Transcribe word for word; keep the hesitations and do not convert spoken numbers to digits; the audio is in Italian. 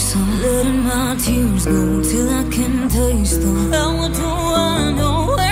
Letting my tears go till I can taste them. And what do I know?